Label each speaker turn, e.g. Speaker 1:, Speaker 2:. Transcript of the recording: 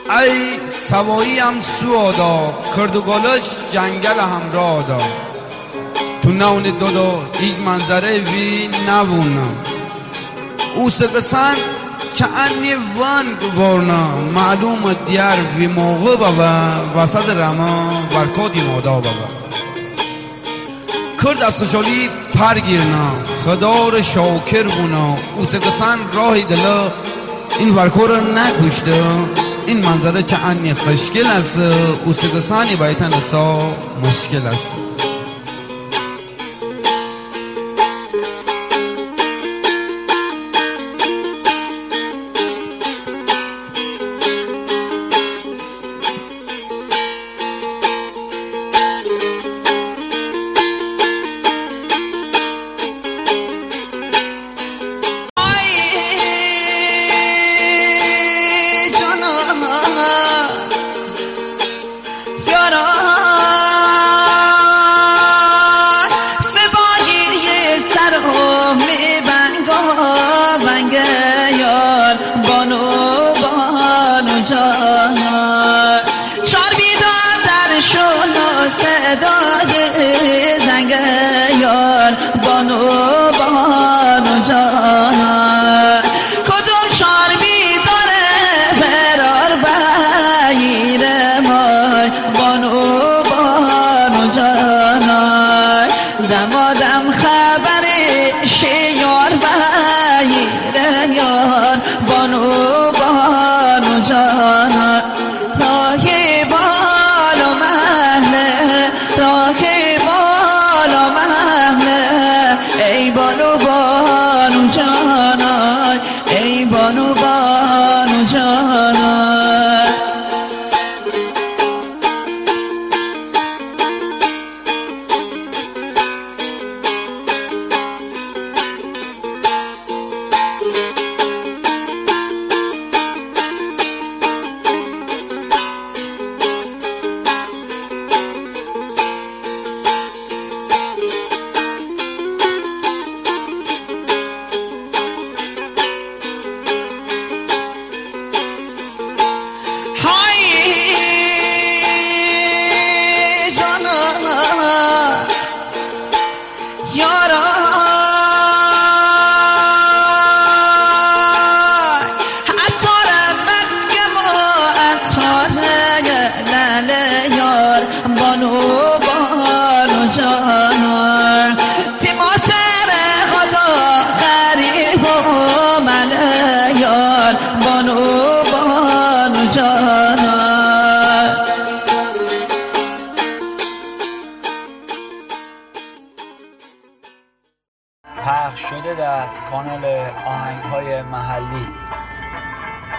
Speaker 1: ای سوایی هم سوادا کردگالش جنگل همراه دا تو نون دادا ایک منظره وی نبونم او سکسان که انی وان گوارنا معلوم دیار وی موقع بابا وسط رما ورکادی مادا بابا کرد از خوشحالی پر گیرنا خدار شاکر بونا او سکسان راهی دلا این ورکو رو نکشته این منظره چه انی خشکل است او سکسانی بایتن اسا مشکل است
Speaker 2: دمادم خبر شیار بایره یار بانو بانو جانا راهی بالا محله راهی بالا محله ای بانو بانو جانا ای بانو بانو جانا
Speaker 3: پخش شده در کانال آهنگ‌های محلی.